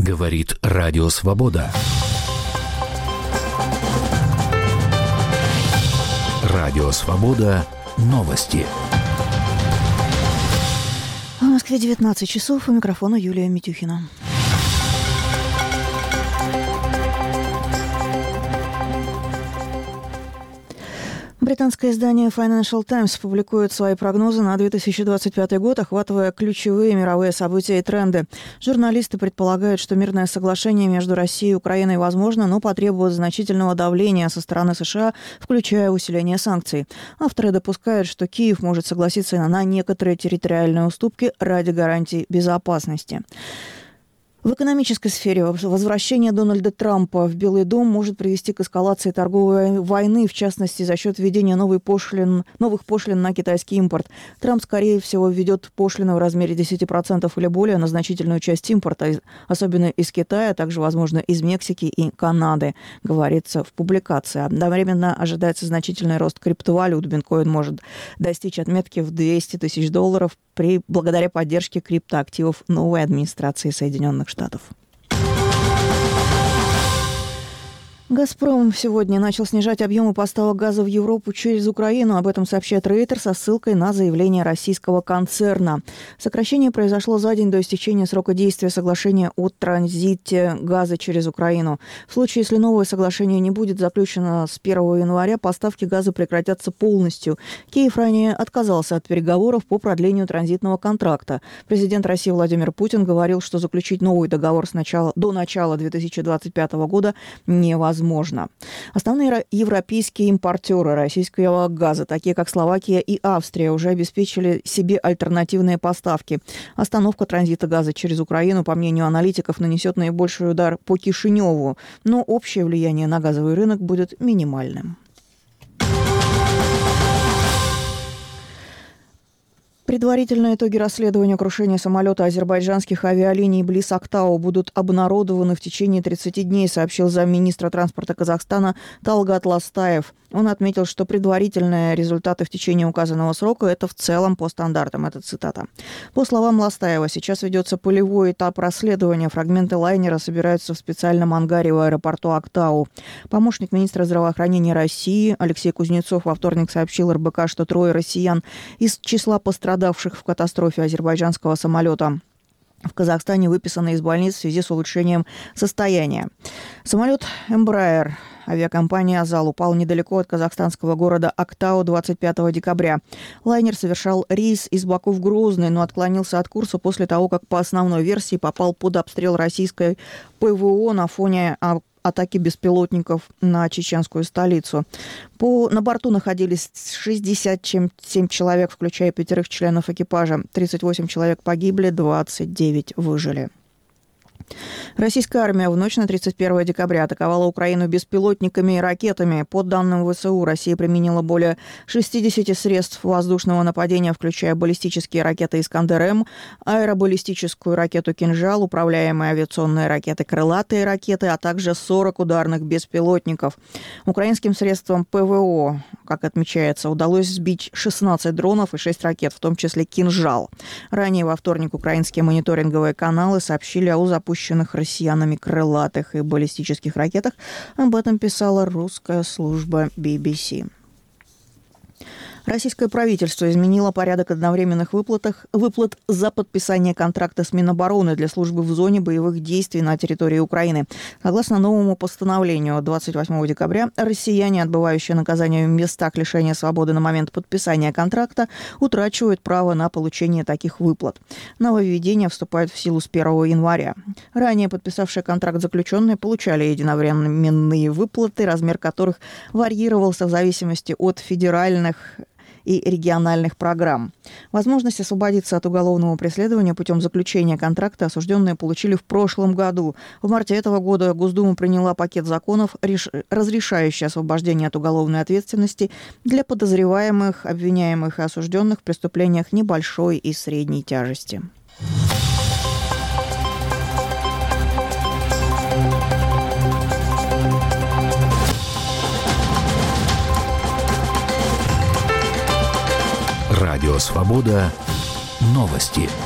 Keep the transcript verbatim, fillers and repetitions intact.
Говорит Радио Свобода. Радио Свобода. Новости. В Москве девятнадцать часов. У микрофона Юлия Митюхина. Британское издание Financial Times публикует свои прогнозы на две тысячи двадцать пятый год, охватывая ключевые мировые события и тренды. Журналисты предполагают, что мирное соглашение между Россией и Украиной возможно, но потребует значительного давления со стороны США, включая усиление санкций. Авторы допускают, что Киев может согласиться на некоторые территориальные уступки ради гарантий безопасности. В экономической сфере возвращение Дональда Трампа в Белый дом может привести к эскалации торговой войны, в частности, за счет введения новых пошлин, новых пошлин на китайский импорт. Трамп, скорее всего, введет пошлины в размере десять процентов или более на значительную часть импорта, особенно из Китая, а также, возможно, из Мексики и Канады, говорится в публикации. Одновременно ожидается значительный рост криптовалют. Биткоин может достичь отметки в двести тысяч долларов при, благодаря поддержке криптоактивов новой администрации Соединенных Штатов. «Газпром» сегодня начал снижать объемы поставок газа в Европу через Украину. Об этом сообщает Рейтер со ссылкой на заявление российского концерна. Сокращение произошло за день до истечения срока действия соглашения о транзите газа через Украину. В случае, если новое соглашение не будет заключено с первого января, поставки газа прекратятся полностью. Киев ранее отказался от переговоров по продлению транзитного контракта. Президент России Владимир Путин говорил, что заключить новый договор с начала, до начала две тысячи двадцать пятого года невозможно. Возможно. Основные европейские импортеры российского газа, такие как Словакия и Австрия, уже обеспечили себе альтернативные поставки. Остановка транзита газа через Украину, по мнению аналитиков, нанесет наибольший удар по Кишиневу, но общее влияние на газовый рынок будет минимальным. Предварительные итоги расследования крушения самолета азербайджанских авиалиний близ Актау будут обнародованы в течение тридцати дней, сообщил замминистра транспорта Казахстана Талгат Ластаев. Он отметил, что предварительные результаты в течение указанного срока – это в целом по стандартам. Это цитата. По словам Ластаева, сейчас ведется полевой этап расследования. Фрагменты лайнера собираются в специальном ангаре в аэропорту Актау. Помощник министра здравоохранения России Алексей Кузнецов во вторник сообщил эр бэ ка, что трое россиян из числа пострадавших в катастрофе азербайджанского самолета в Казахстане выписаны из больниц в связи с улучшением состояния. Самолет Embraer авиакомпании «Азал» упал недалеко от казахстанского города Актау двадцать пятого декабря. Лайнер совершал рейс из Баку в Грозный, но отклонился от курса после того, как по основной версии попал под обстрел российской пэ вэ о на фоне атаки беспилотников на чеченскую столицу. По, на борту находились шестьдесят семь человек, включая пятерых членов экипажа. тридцать восемь человек погибли, двадцать девять выжили. Российская армия в ночь на тридцать первое декабря атаковала Украину беспилотниками и ракетами. По данным вэ эс у, Россия применила более шестьдесят средств воздушного нападения, включая баллистические ракеты «Искандер-М», аэробаллистическую ракету «Кинжал», управляемые авиационные ракеты «Крылатые ракеты», а также сорок ударных беспилотников. Украинским средствам пэ вэ о, как отмечается, удалось сбить шестнадцать дронов и шесть ракет, в том числе «Кинжал». Ранее во вторник украинские мониторинговые каналы сообщили о запущенных россиянами крылатых и баллистических ракетах. Об этом писала русская служба би би си. Российское правительство изменило порядок одновременных выплатах, выплат за подписание контракта с Минобороны для службы в зоне боевых действий на территории Украины. Согласно новому постановлению двадцать восьмого декабря, россияне, отбывающие наказание в местах лишения свободы на момент подписания контракта, утрачивают право на получение таких выплат. Нововведения вступают в силу с первого января. Ранее подписавшие контракт заключенные получали единовременные выплаты, размер которых варьировался в зависимости от федеральных и региональных программ. Возможность освободиться от уголовного преследования путем заключения контракта осужденные получили в прошлом году. В марте этого года Госдума приняла пакет законов, разрешающий освобождение от уголовной ответственности для подозреваемых, обвиняемых и осужденных в преступлениях небольшой и средней тяжести. Радио Свобода. Новости.